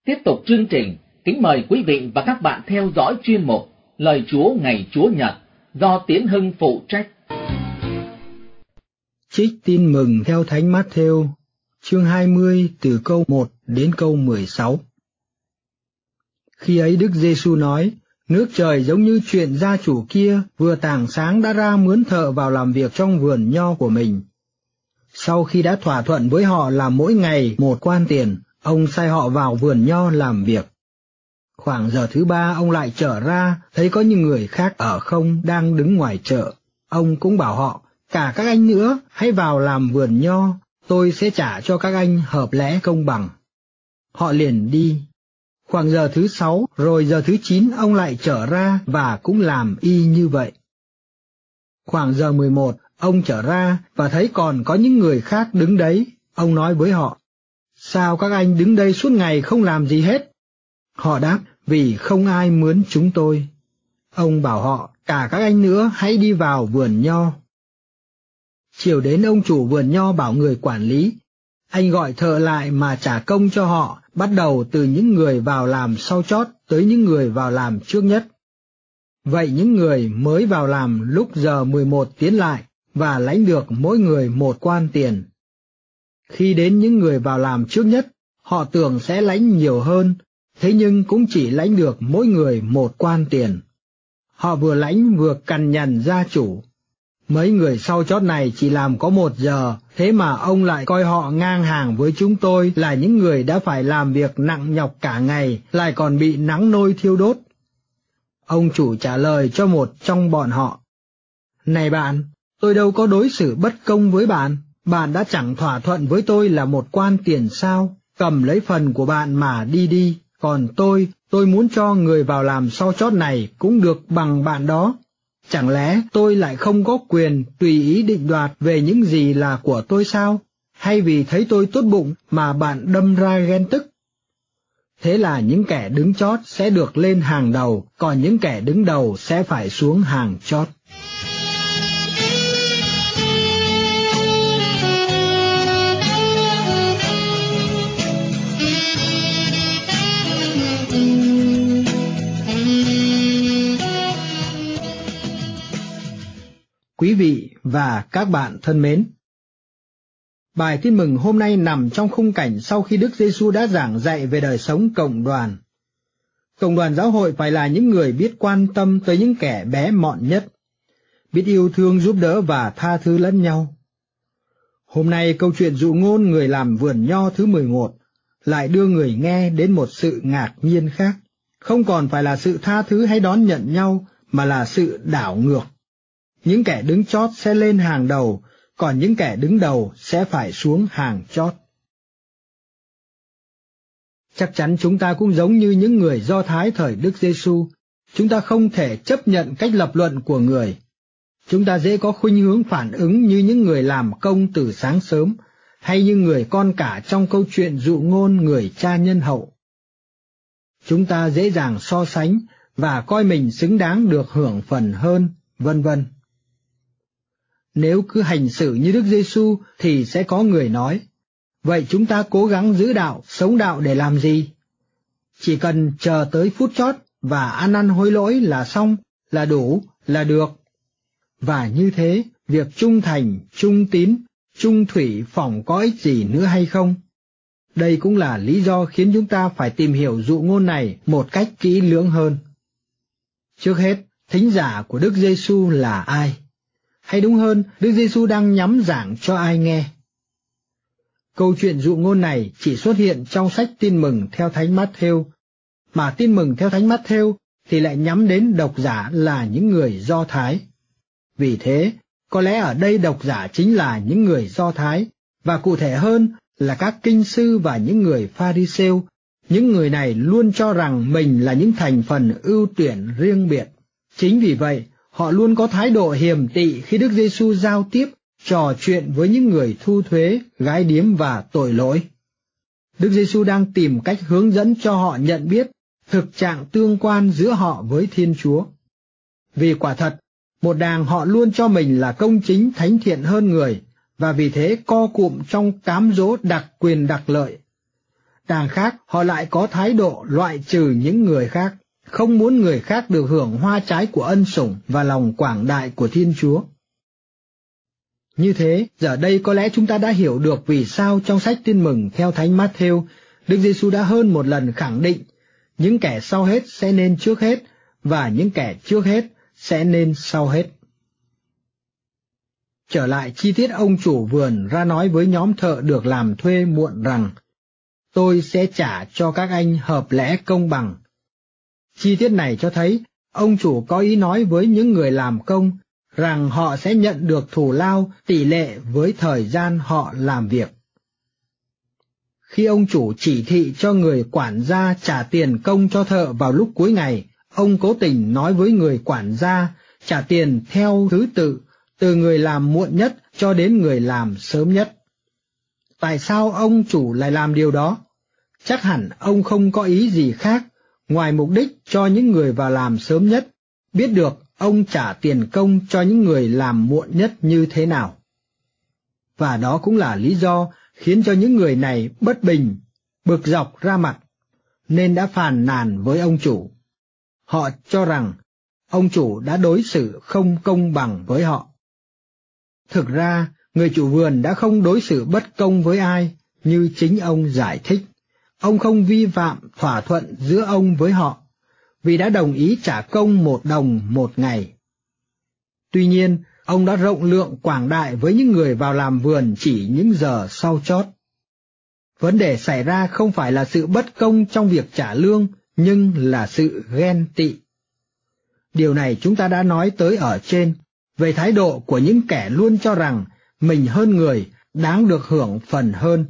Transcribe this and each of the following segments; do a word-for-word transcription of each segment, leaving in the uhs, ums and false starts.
Tiếp tục chương trình, kính mời quý vị và các bạn theo dõi chuyên mục Lời Chúa ngày Chúa Nhật do Tiến Hưng phụ trách. Trích tin mừng theo Thánh Mát-thêu, chương hai mươi từ câu một đến câu mười sáu. Khi ấy Đức Giê-xu nói, nước trời giống như chuyện gia chủ kia vừa tảng sáng đã ra mướn thợ vào làm việc trong vườn nho của mình. Sau khi đã thỏa thuận với họ là mỗi ngày một quan tiền, ông sai họ vào vườn nho làm việc. Khoảng giờ thứ ba ông lại trở ra, thấy có những người khác ở không đang đứng ngoài chợ. Ông cũng bảo họ, cả các anh nữa, hãy vào làm vườn nho, tôi sẽ trả cho các anh hợp lẽ công bằng. Họ liền đi. Khoảng giờ thứ sáu, rồi giờ thứ chín ông lại trở ra và cũng làm y như vậy. Khoảng giờ mười một, ông trở ra và thấy còn có những người khác đứng đấy. Ông nói với họ, sao các anh đứng đây suốt ngày không làm gì hết? Họ đáp, vì không ai mướn chúng tôi. Ông bảo họ, cả các anh nữa hãy đi vào vườn nho. Chiều đến ông chủ vườn nho bảo người quản lý, anh gọi thợ lại mà trả công cho họ, bắt đầu từ những người vào làm sau chót tới những người vào làm trước nhất. Vậy những người mới vào làm lúc giờ mười một tiến lại và lãnh được mỗi người một quan tiền. Khi đến những người vào làm trước nhất, họ tưởng sẽ lãnh nhiều hơn, thế nhưng cũng chỉ lãnh được mỗi người một quan tiền. Họ vừa lãnh vừa cằn nhằn gia chủ. Mấy người sau chót này chỉ làm có một giờ, thế mà ông lại coi họ ngang hàng với chúng tôi là những người đã phải làm việc nặng nhọc cả ngày, lại còn bị nắng nôi thiêu đốt. Ông chủ trả lời cho một trong bọn họ, này bạn, tôi đâu có đối xử bất công với bạn, bạn đã chẳng thỏa thuận với tôi là một quan tiền sao, cầm lấy phần của bạn mà đi đi, còn tôi, tôi muốn cho người vào làm sau chót này cũng được bằng bạn đó. Chẳng lẽ tôi lại không có quyền tùy ý định đoạt về những gì là của tôi sao? Hay vì thấy tôi tốt bụng mà bạn đâm ra ghen tức? Thế là những kẻ đứng chót sẽ được lên hàng đầu, còn những kẻ đứng đầu sẽ phải xuống hàng chót. Quý vị và các bạn thân mến, bài tin mừng hôm nay nằm trong khung cảnh sau khi Đức Giê-xu đã giảng dạy về đời sống cộng đoàn. Cộng đoàn giáo hội phải là những người biết quan tâm tới những kẻ bé mọn nhất, biết yêu thương giúp đỡ và tha thứ lẫn nhau. Hôm nay câu chuyện dụ ngôn người làm vườn nho thứ mười một lại đưa người nghe đến một sự ngạc nhiên khác, không còn phải là sự tha thứ hay đón nhận nhau, mà là sự đảo ngược. Những kẻ đứng chót sẽ lên hàng đầu, còn những kẻ đứng đầu sẽ phải xuống hàng chót. Chắc chắn chúng ta cũng giống như những người Do Thái thời Đức Giê-xu, chúng ta không thể chấp nhận cách lập luận của người. Chúng ta dễ có khuynh hướng phản ứng như những người làm công từ sáng sớm, hay như người con cả trong câu chuyện dụ ngôn người cha nhân hậu. Chúng ta dễ dàng so sánh và coi mình xứng đáng được hưởng phần hơn, vân vân. Nếu cứ hành xử như Đức Giê-xu thì sẽ có người nói, vậy chúng ta cố gắng giữ đạo, sống đạo để làm gì? Chỉ cần chờ tới phút chót và ăn năn hối lỗi là xong, là đủ, là được. Và như thế, việc trung thành, trung tín, trung thủy phỏng có ích gì nữa hay không? Đây cũng là lý do khiến chúng ta phải tìm hiểu dụ ngôn này một cách kỹ lưỡng hơn. Trước hết, thính giả của Đức Giê-xu là ai? Hay đúng hơn, Đức Giê-xu đang nhắm giảng cho ai nghe? Câu chuyện dụ ngôn này chỉ xuất hiện trong sách Tin mừng theo Thánh Mát-thêu, mà Tin mừng theo Thánh Mát-thêu thì lại nhắm đến độc giả là những người Do Thái. Vì thế, có lẽ ở đây độc giả chính là những người Do Thái, và cụ thể hơn là các kinh sư và những người Pha-ri-sêu. Những người này luôn cho rằng mình là những thành phần ưu tuyển riêng biệt. Chính vì vậy, họ luôn có thái độ hiềm tị khi Đức Giê-xu giao tiếp, trò chuyện với những người thu thuế, gái điếm và tội lỗi. Đức Giê-xu đang tìm cách hướng dẫn cho họ nhận biết thực trạng tương quan giữa họ với Thiên Chúa. Vì quả thật, một đàng họ luôn cho mình là công chính thánh thiện hơn người, và vì thế co cụm trong cám dỗ đặc quyền đặc lợi. đằng khác họ lại có thái độ loại trừ những người khác, không muốn người khác được hưởng hoa trái của ân sủng và lòng quảng đại của Thiên Chúa. Như thế, giờ đây có lẽ chúng ta đã hiểu được vì sao trong sách Tin Mừng theo Thánh Matthew, Đức Giêsu đã hơn một lần khẳng định những kẻ sau hết sẽ nên trước hết và những kẻ trước hết sẽ nên sau hết. Trở lại chi tiết, ông chủ vườn ra nói với nhóm thợ được làm thuê muộn rằng, tôi sẽ trả cho các anh hợp lẽ công bằng. Chi tiết này cho thấy ông chủ có ý nói với những người làm công rằng họ sẽ nhận được thù lao tỷ lệ với thời gian họ làm việc. Khi ông chủ chỉ thị cho người quản gia trả tiền công cho thợ vào lúc cuối ngày, ông cố tình nói với người quản gia trả tiền theo thứ tự, từ người làm muộn nhất cho đến người làm sớm nhất. Tại sao ông chủ lại làm điều đó? Chắc hẳn ông không có ý gì khác, ngoài mục đích cho những người vào làm sớm nhất biết được ông trả tiền công cho những người làm muộn nhất như thế nào. Và đó cũng là lý do khiến cho những người này bất bình, bực dọc ra mặt, nên đã phàn nàn với ông chủ. Họ cho rằng ông chủ đã đối xử không công bằng với họ. Thực ra, người chủ vườn đã không đối xử bất công với ai, như chính ông giải thích. Ông không vi phạm thỏa thuận giữa ông với họ, vì đã đồng ý trả công một đồng một ngày. Tuy nhiên, ông đã rộng lượng quảng đại với những người vào làm vườn chỉ những giờ sau chót. Vấn đề xảy ra không phải là sự bất công trong việc trả lương, nhưng là sự ghen tị. Điều này chúng ta đã nói tới ở trên, về thái độ của những kẻ luôn cho rằng mình hơn người, đáng được hưởng phần hơn.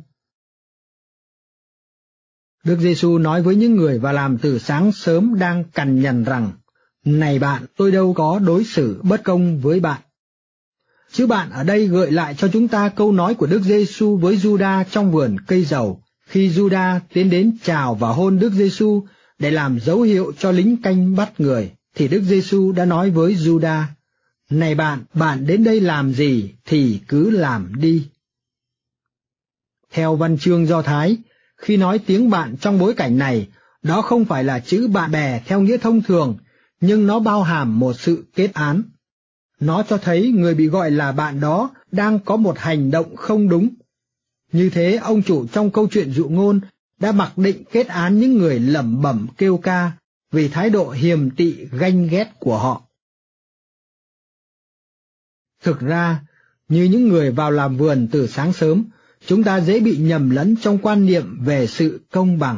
Đức Giêsu nói với những người vào làm từ sáng sớm đang cằn nhằn rằng, này bạn, tôi đâu có đối xử bất công với bạn. Chữ bạn ở đây gợi lại cho chúng ta câu nói của Đức Giêsu với Giuđa trong vườn cây dầu, khi Giuđa tiến đến chào và hôn Đức Giêsu để làm dấu hiệu cho lính canh bắt người, thì Đức Giêsu đã nói với Giuđa, này bạn, bạn đến đây làm gì thì cứ làm đi. Theo văn chương Do Thái, khi nói tiếng bạn trong bối cảnh này, đó không phải là chữ bạn bè theo nghĩa thông thường, nhưng nó bao hàm một sự kết án. Nó cho thấy người bị gọi là bạn đó đang có một hành động không đúng. Như thế, ông chủ trong câu chuyện dụ ngôn đã mặc định kết án những người lẩm bẩm kêu ca vì thái độ hiềm tị ganh ghét của họ. Thực ra, như những người vào làm vườn từ sáng sớm, chúng ta dễ bị nhầm lẫn trong quan niệm về sự công bằng.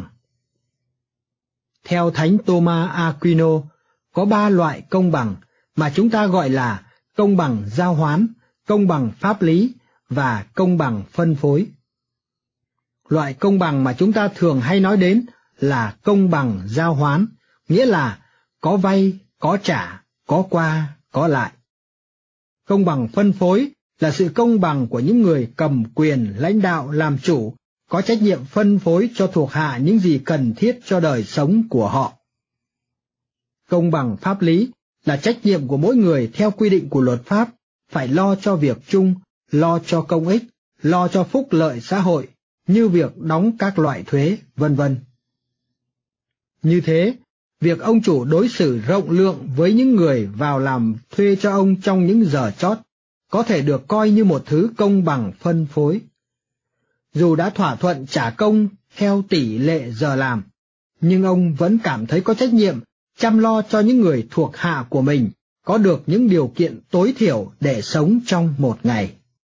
Theo Thánh Thomas Aquino, có ba loại công bằng mà chúng ta gọi là công bằng giao hoán, công bằng pháp lý và công bằng phân phối. Loại công bằng mà chúng ta thường hay nói đến là công bằng giao hoán, nghĩa là có vay, có trả, có qua, có lại. Công bằng phân phối là sự công bằng của những người cầm quyền, lãnh đạo, làm chủ, có trách nhiệm phân phối cho thuộc hạ những gì cần thiết cho đời sống của họ. Công bằng pháp lý là trách nhiệm của mỗi người theo quy định của luật pháp, phải lo cho việc chung, lo cho công ích, lo cho phúc lợi xã hội, như việc đóng các loại thuế, vân vân. Như thế, việc ông chủ đối xử rộng lượng với những người vào làm thuê cho ông trong những giờ chót có thể được coi như một thứ công bằng phân phối. Dù đã thỏa thuận trả công theo tỷ lệ giờ làm, nhưng ông vẫn cảm thấy có trách nhiệm chăm lo cho những người thuộc hạ của mình có được những điều kiện tối thiểu để sống trong một ngày.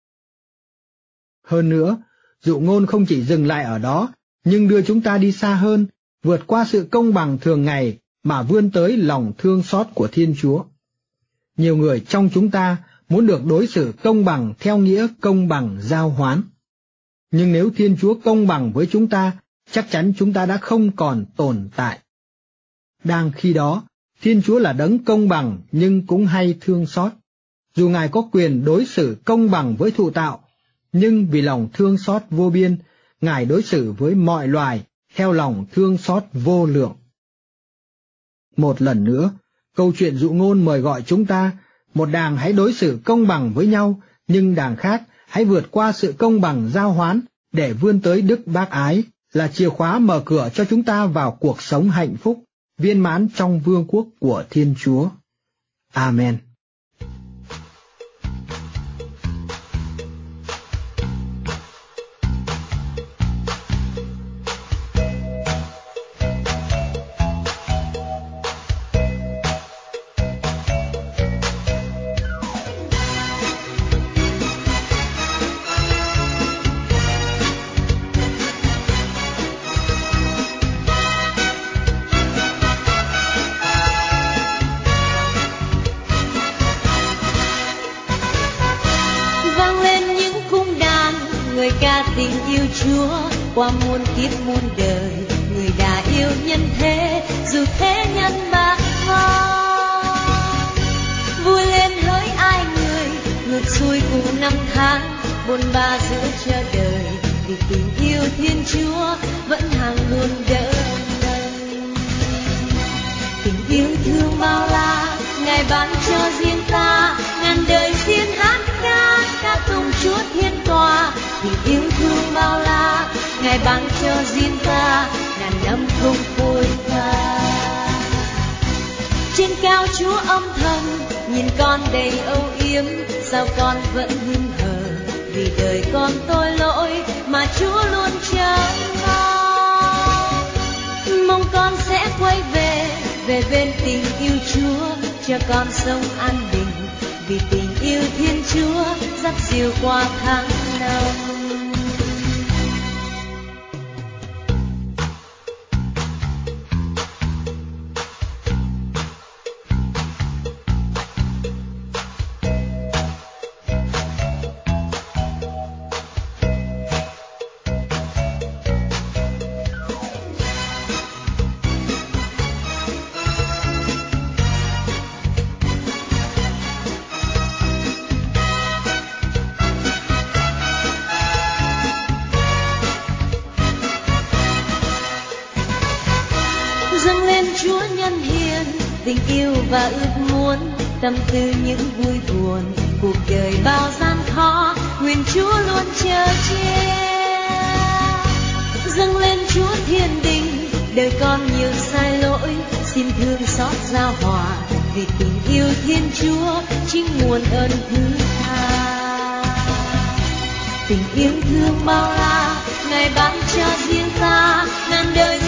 Hơn nữa, dụ ngôn không chỉ dừng lại ở đó, nhưng đưa chúng ta đi xa hơn, vượt qua sự công bằng thường ngày mà vươn tới lòng thương xót của Thiên Chúa. Nhiều người trong chúng ta muốn được đối xử công bằng theo nghĩa công bằng giao hoán. Nhưng nếu Thiên Chúa công bằng với chúng ta, chắc chắn chúng ta đã không còn tồn tại. Đang khi đó, Thiên Chúa là đấng công bằng nhưng cũng hay thương xót. Dù Ngài có quyền đối xử công bằng với thụ tạo, nhưng vì lòng thương xót vô biên, Ngài đối xử với mọi loài theo lòng thương xót vô lượng. Một lần nữa, câu chuyện dụ ngôn mời gọi chúng ta, một đàng hãy đối xử công bằng với nhau, nhưng đàng khác hãy vượt qua sự công bằng giao hoán để vươn tới đức bác ái, là chìa khóa mở cửa cho chúng ta vào cuộc sống hạnh phúc, viên mãn trong vương quốc của Thiên Chúa. Amen. Tình yêu Chúa qua muôn kiếp muôn đời, người đã yêu nhân thế dù thế nhân bạc hoang. Vui lên hỡi ai người ngược xuôi cùng năm tháng bôn ba giữa chờ đời, vì tình yêu Thiên Chúa vẫn hàng luôn đỡ đần. Tình yêu thương bao la Ngài ban cho riêng ta, ngàn đời xin hát ca ca tụng Chúa thiên tòa. Tình yêu thương bao la Ngài ban cho riêng ta, ngàn năm không phôi pha. Trên cao Chúa âm thầm nhìn con đầy âu yếm, sao con vẫn hững hờ vì đời con tội lỗi mà Chúa luôn chờ mong. Mong con sẽ quay về về bên tình yêu Chúa, cho con sống an bình, vì tình yêu Thiên Chúa dắt dìu qua tháng năm. Dâng lên Chúa nhân hiền, tình yêu và ước muốn, tâm tư những vui buồn, cuộc đời bao gian khó, nguyện Chúa luôn chờ che. Dâng lên Chúa thiên đình, đời con nhiều sai lỗi, xin thương xót giao hòa, vì tình yêu Thiên Chúa chính nguồn ơn thứ tha. Tình yêu thương bao la Ngài ban cho riêng ta, ngàn đời